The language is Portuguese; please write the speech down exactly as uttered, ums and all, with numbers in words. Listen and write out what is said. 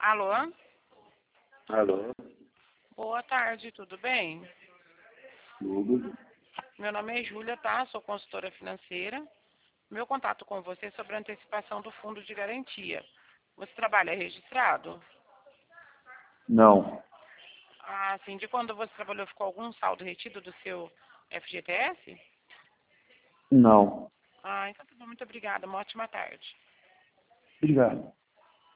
Alô? Alô? Boa tarde, tudo bem? Tudo? Meu nome é Júlia, tá? Sou consultora financeira. Meu contato com você é sobre a antecipação do fundo de garantia. Você trabalha registrado? Não. Ah, sim. De quando você trabalhou, ficou algum saldo retido do seu F G T S? Não. Ah, então tá bom. Muito obrigada. Uma ótima tarde. Obrigado.